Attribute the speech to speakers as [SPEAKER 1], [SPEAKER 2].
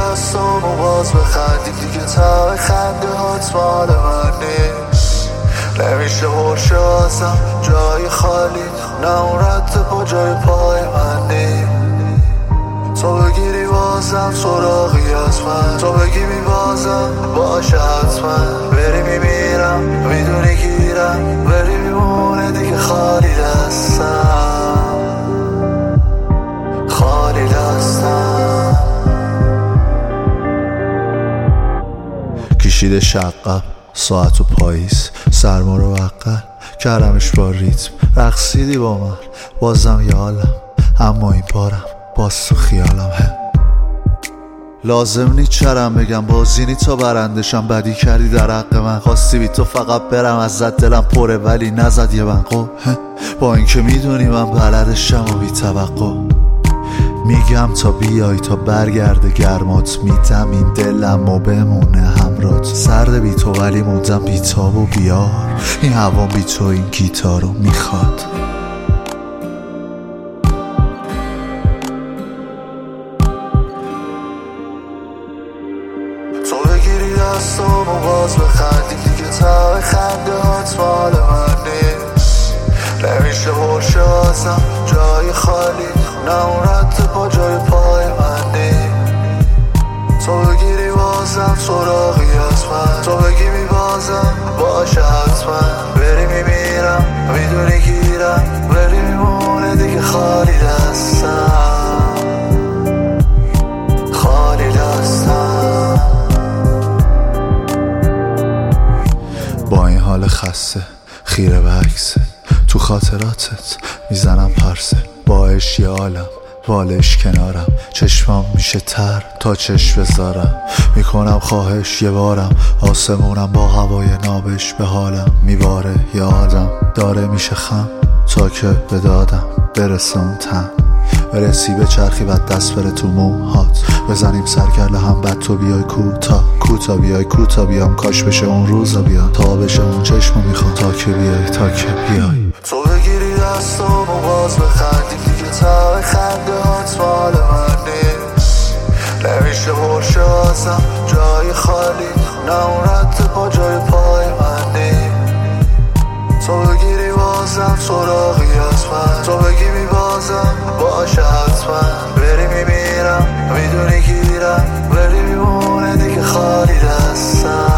[SPEAKER 1] دستامو باز بخندی دیگه ته خنده هات مال من نیست. نمیشه برشه ازم جای خالی، نه اون رد پا جای پای من نیست. تو بگیری بازم سراغی از من، تو بگی میبازم باشه حتما. بری میمیرم میدونی گیرم، بری میمونه دیگه خالی دستم، خالی دستم. کشیده شقم ساعت و پاییز، سرما رو بغل کردمش با ریتم. رقصیدی با من بازم یه حالم، اما این بارم باز تو خیالم. لازم نی چرم بگم بازینی تا برندشم، بدی کردی در حق من، خواستی بی تو فقط برم ازت، دلم پره ولی نزد یه بنقو. با اینکه میدونی من بلدشم و بی توقع میگم تا بیای تا برگرده گرمات، میدم این دلم و بمونه همرات. سرد بی تو ولی موندم بی تاب و بیار، این هوا بی تو این گیتارو میخواد. تو بگیری دستامو باز بخندی دیگه ته خنده هات مال من نیست. نمیشه برشه ازم جای خالی، نه اون رد پا جای پای من نیست. تو بگیری بازم سراغی از من، تو بگی میبازم باشه حتما. بری میمیرم میدونی گیرم، بری میمونه دیگه خالی دستم، خالی دستم. با این حال خسته خیره به عکست، تو خاطراتت میزنم پرسه. باش یه عالم بالش کنارم، چشمام میشه تر تا چشم بذارم. میکنم خواهش یه بارم، آسمونم با هوای نابش به حالم میباره. یه آدم داره میشه خم تا که به دادم برسه اون تن. برسی به چرخی و دست بره تو موهات، بزنیم سرکله هم بعد تو بیای کوتا کوتا بیای کوتا بیام. کاش بشه اون روزا بیا تا بشه اون چشمو میخوام، تا که بیای تا که بیای. تو بگیری دستامو باز بخندی دیگه ته خنده هات مال من نیست. نمیشه برشه ازم جای خالی، نه اون رد پا جای پای من نیست. تو بگیری بازم سراغی از من، تو بگی میبازم باشه حتما. بری میمیرم میدونی گیرم، بری میمونه دیگه خالی دستم.